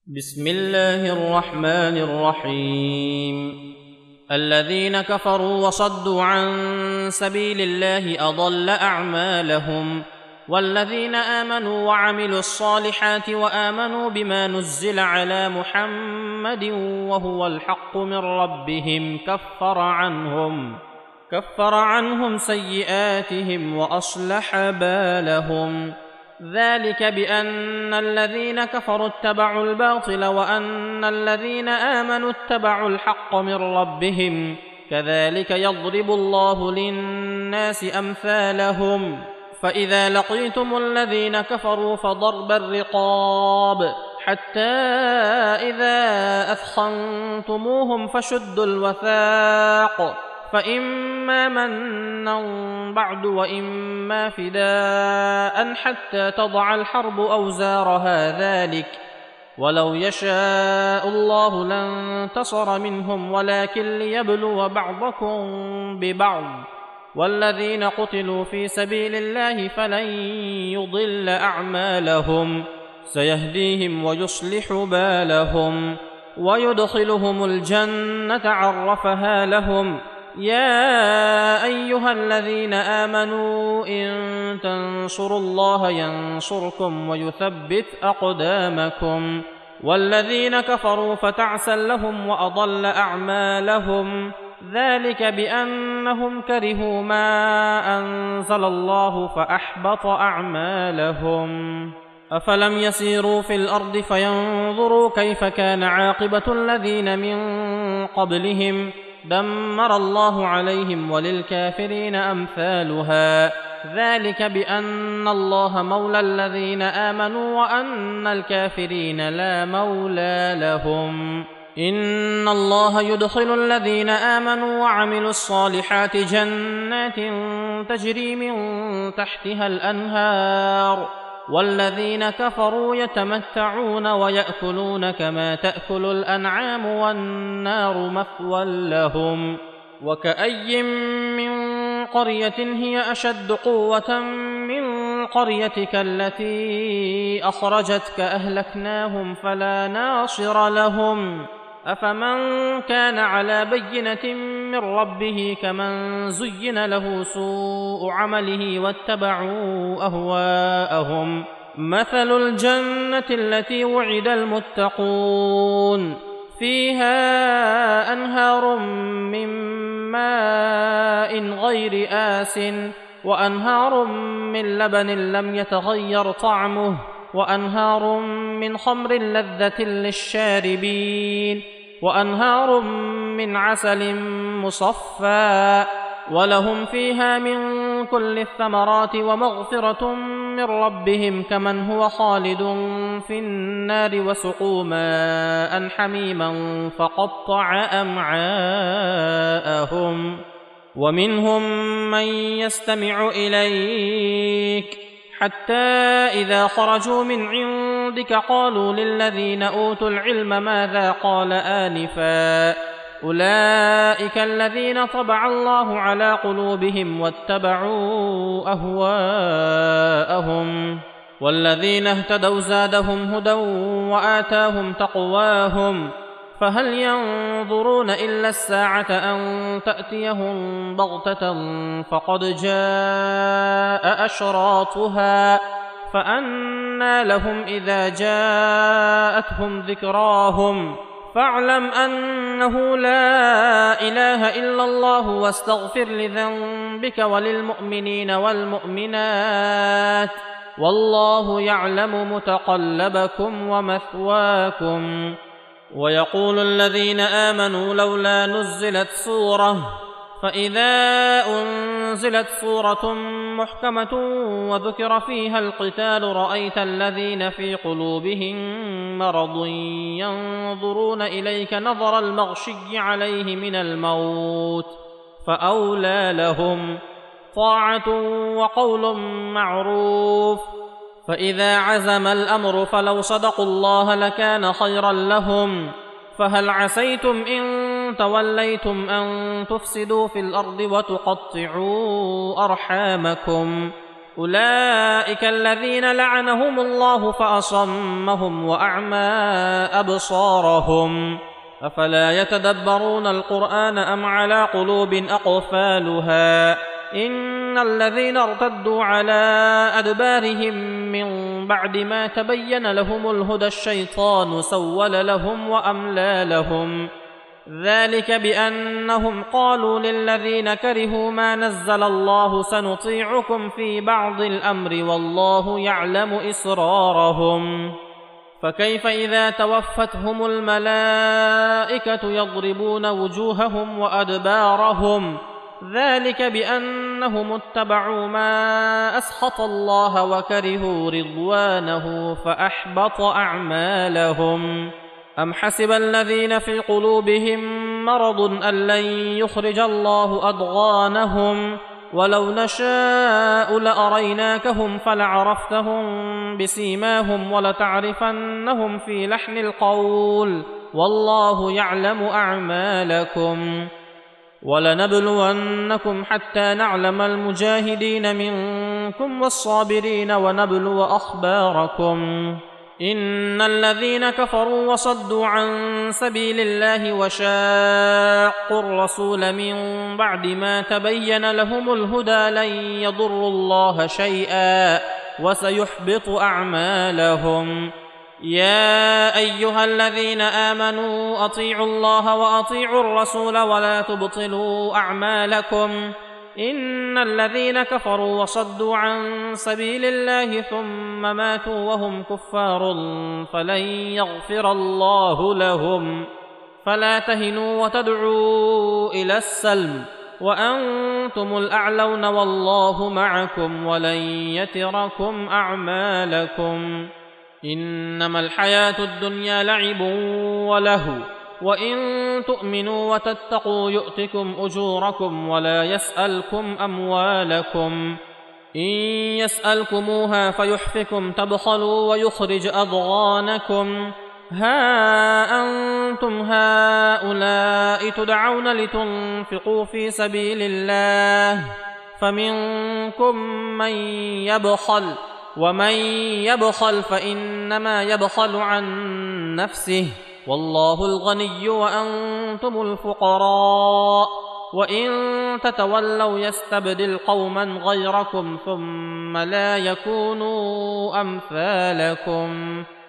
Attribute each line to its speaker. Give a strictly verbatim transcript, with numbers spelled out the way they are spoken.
Speaker 1: بسم الله الرحمن الرحيم. الذين كفروا وصدوا عن سبيل الله أضل أعمالهم، والذين آمنوا وعملوا الصالحات وآمنوا بما نزل على محمد وهو الحق من ربهم كفر عنهم كفر عنهم سيئاتهم وأصلح بالهم. ذلك بأن الذين كفروا اتبعوا الباطل وأن الذين آمنوا اتبعوا الحق من ربهم، كذلك يضرب الله للناس أمثالهم. فإذا لقيتم الذين كفروا فضرب الرقاب حتى إذا أثخنتموهم فشدوا الوثاق، فإما منا بعد وإما فداء حتى تضع الحرب أوزارها، ذلك ولو يشاء الله لانتصر منهم ولكن ليبلو بعضكم ببعض. والذين قتلوا في سبيل الله فلن يضل أعمالهم، سيهديهم ويصلح بالهم ويدخلهم الجنة عرفها لهم. يا أيها الذين آمنوا إن تنصروا الله ينصركم ويثبت أقدامكم. والذين كفروا فتعسا لهم وأضل أعمالهم، ذلك بأنهم كرهوا ما أنزل الله فأحبط أعمالهم. أفلم يسيروا في الأرض فينظروا كيف كان عاقبة الذين من قبلهم، دمر الله عليهم وللكافرين أمثالها. ذلك بأن الله مولى الذين آمنوا وأن الكافرين لا مولى لهم. إن الله يدخل الذين آمنوا وعملوا الصالحات جنات تجري من تحتها الأنهار، والذين كفروا يتمتعون ويأكلون كما تأكل الأنعام والنار مثوى لهم. وكأي من قرية هي أشد قوة من قريتك التي أخرجتك أهلكناهم فلا ناصر لهم. أفمن كان على بينة من ربه كمن زين له سوء عمله واتبعوا أهواءهم. مثل الجنة التي وعد المتقون فيها أنهار من ماء غير آسٍ وأنهار من لبن لم يتغير طعمه وأنهار من خمر لذة للشاربين وأنهار من عسل مصفى، ولهم فيها من كل الثمرات ومغفرة من ربهم كمن هو خالد في النار وسقوا ماء حميما فقطع أمعاءهم. ومنهم من يستمع إليك حتى إذا خرجوا من عندك قالوا للذين أوتوا العلم ماذا قال آنفا، أولئك الذين طبع الله على قلوبهم واتبعوا أهواءهم. والذين اهتدوا زادهم هدى وآتاهم تقواهم. فهل ينظرون إلا الساعة أن تأتيهم بغتة فقد جاء أشراطها، فأنى لهم إذا جاءتهم ذكراهم. فاعلم أنه لا إله إلا الله واستغفر لذنبك وللمؤمنين والمؤمنات، والله يعلم متقلبكم ومثواكم. ويقول الذين آمنوا لولا نزلت سورة، فإذا أنزلت سورة محكمة وذكر فيها القتال رأيت الذين في قلوبهم مرض ينظرون إليك نظر المغشي عليه من الموت، فأولى لهم طاعة وقول معروف. فإذا عزم الأمر فلو صدقوا الله لكان خيرا لهم. فهل عسيتم إن توليتم أن تفسدوا في الأرض وتقطعوا أرحامكم، أولئك الذين لعنهم الله فأصمهم وأعمى أبصارهم أفلا يتدبرون القرآن أم على قلوب أقفالها إن الذين ارتدوا على أدبارهم من بعد ما تبين لهم الهدى الشيطان سول لهم وأملى لهم ذلك بأنهم قالوا للذين كرهوا ما نزل الله سنطيعكم في بعض الأمر والله يعلم إسرارهم فكيف إذا توفتهم الملائكة يضربون وجوههم وأدبارهم ذلك بأنهم اتبعوا ما أسخط الله وكرهوا رضوانه فأحبط أعمالهم أم حسب الذين في قلوبهم مرض أن لن يخرج الله أضغانهم ولو نشاء لأريناكهم فلعرفتهم بسيماهم ولتعرفنهم في لحن القول والله يعلم أعمالكم ولنبلونكم حتى نعلم المجاهدين منكم والصابرين ونبلو أخباركم إن الذين كفروا وصدوا عن سبيل الله وشاقوا الرسول من بعد ما تبين لهم الهدى لن يضروا الله شيئا وسيحبط أعمالهم يا أيها الذين آمنوا أطيعوا الله وأطيعوا الرسول ولا تبطلوا أعمالكم إن الذين كفروا وصدوا عن سبيل الله ثم ماتوا وهم كفار فلن يغفر الله لهم فلا تهنوا وتدعوا إلى السلم وأنتم الأعلون والله معكم ولن يتركم أعمالكم إنما الحياة الدنيا لعب ولهو وإن تؤمنوا وتتقوا يؤتكم أجوركم ولا يسألكم أموالكم إن يسألكموها فيحفكم تبخلوا ويخرج أضغانكم ها أنتم هؤلاء تدعون لتنفقوا في سبيل الله فمنكم من يبخل ومن يبخل فإنما يبخل عن نفسه والله الغني وأنتم الفقراء وإن تتولوا يستبدل قوما غيركم ثم لا يكونوا أمثالكم